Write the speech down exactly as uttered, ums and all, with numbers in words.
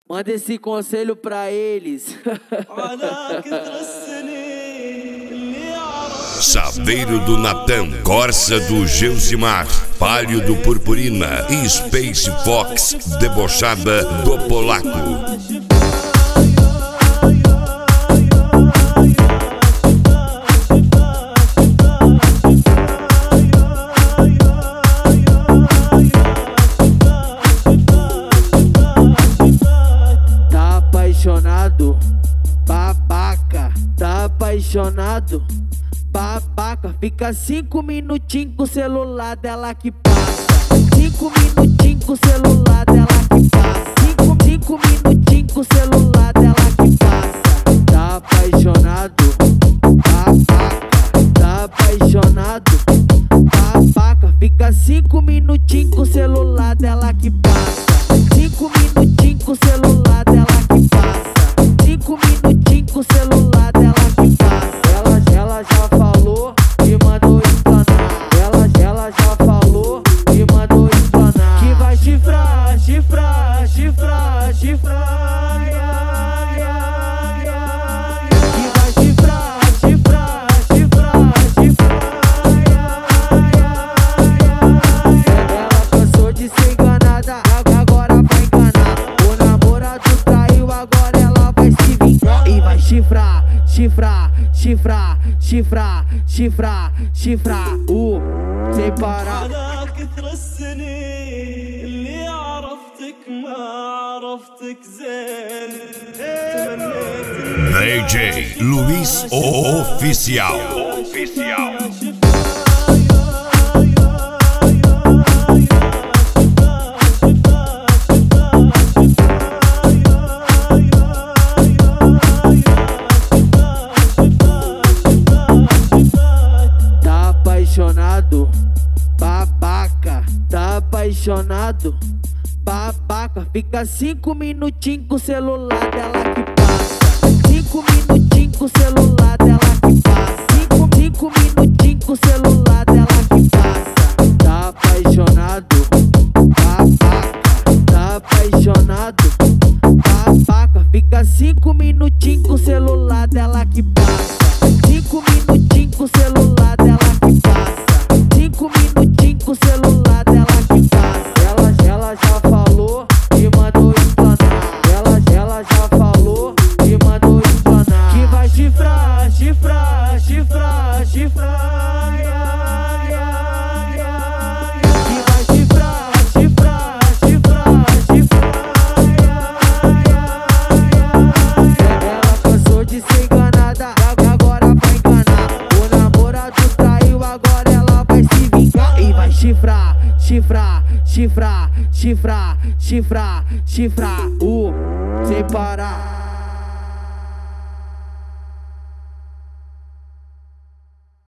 Manda esse conselho pra eles. Saveiro do Natan, Corsa do Geusimar, Palio do Purpurina e Space Fox, debochada do Polaco. Tá apaixonado, babaca, tá apaixonado, babaca. Fica cinco minutinhos com o celular dela que passa. Cinco minutinhos com o celular dela que passa. Cinco, cinco minutinhos com o celular dela que passa. Tá apaixonado, babaca, tá apaixonado, babaca. Fica cinco minutinhos com o celular dela que passa. Cinco minutinhos com o celular dela que passa. Cinco minutinhos com o celular dela que passa. Ela, ela já falou e mandou explanar. Ela, ela já falou e mandou explanar. Que vai chifrar, chifrar, chifrar, chifrar. Ai, ai, ai, ai. Que vai chifrar, chifrar, chifrar, chifrar. Ai, ai, ai, ai. Ela cansou de ser enganada, agora vai enganar. O namorado traiu, agora ela vai se vingar. E vai chifrar, chifrar, chifrar, chifrar, chifrar, chifrar. Uh, sem parar. على كثر السنين اللي عرفتك ما عرفتك زين تمنيت D J Luiz Oficial. Oficial. Tá apaixonado, babaca, tá apaixonado, babaca. Fica cinco minutinhos com o celular dela que passa. Cinco minutinhos com o celular dela que passa. Cinco, cinco minutinhos com o celular dela que passa. Tá apaixonado, babaca, tá apaixonado, babaca. Fica cinco minutinhos com o celular dela que passa. Cinco minutinhos com o celular dela que passa. Cinco minutinhos com o celular dela que passa. Ela, ela já falou e mandou explanar. Ela, ela já falou e mandou explanar. Que vai chifrar, chifrar, chifrar, chifrar. Ai, ai, ai, ai. Que vai chifrar, chifrar, chifrar, chifrar. Ai, ai, ai, ai. Ela cansou de ser enganada, agora vai enganar. O namorado traiu, agora ela vai se vingar. E vai chifrar, chifrar, chifrar, chifrar, chifrar, chifrar. Uh, sem parar.